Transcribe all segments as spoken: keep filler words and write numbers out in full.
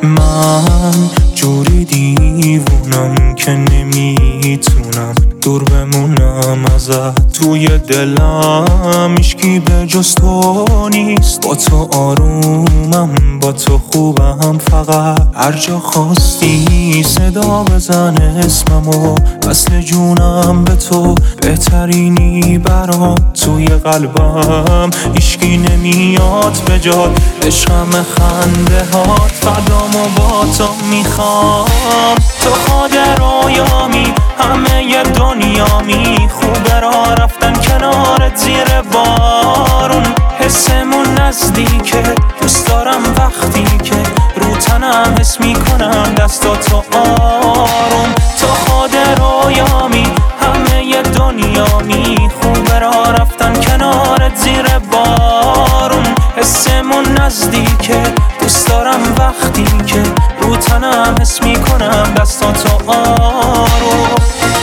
من جوری دیوونم که نمیتونم دور بمونم ازت. توی دلم هیچکی به جز تو نیست، با تو آرومم، با تو خوبم. فقط هر جا خواستی صدا بزن اسممو، اصل جونم به تو بهترینی برام. توی قلبم هیچکی نمیاد به جات، عشقم خنده هات، فردامو با تو میخوام. تو خود رویامی، همه ی دنیامی، خوبه را رفتن کنارت زیر بارون. حسمون نزدیکه، دوست دارم وقتی که رو تنم حس میکنم دستاتو آروم. تو خود رویامی، همه ی دنیامی، خوبه را رفتن کنارت زیر بارون. حسمون نزدیکه، دوست دارم وقتی که رو تنم حس میکنم دستاتو آروم.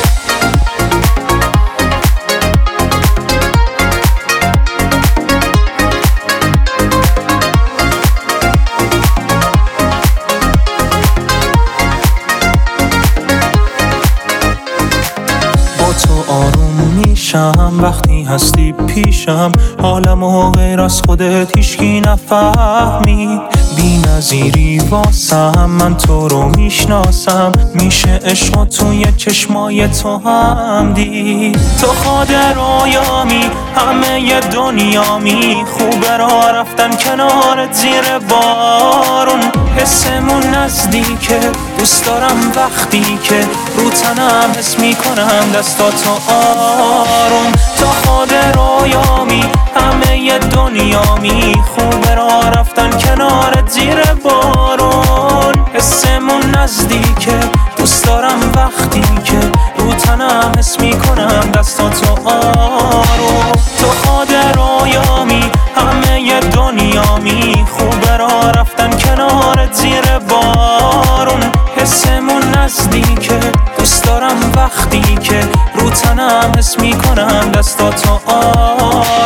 تو آروم میشم وقتی هستی پیشم، حالمو غیر از خودت هیچکی نفهمید. بی نظیری واسم، من تو رو میشناسم، میشه عشق توی چشمای تو هم دید. تو خود رویامی، همه ی دنیامی، خوبه را رفتن کنارت زیر بارون. حسمون نزدیکه، دوست دارم وقتی که رو تنم حس میکنم دستاتو آروم. تو خود رویامی، همه ی دنیامی، خوبه را رفتن کنارت زیر بارون. حسمون نزدیکه، دوست دارم وقتی که رو تنم حس میکنم دستاتو آروم. تو خود رویامی، همه ی دنیامی، خوبه را رفتن کنارت زیر بارون. حسمون نزدیکه، دوست دارم وقتی که رو تنم حس میکنم دستاتو آروم.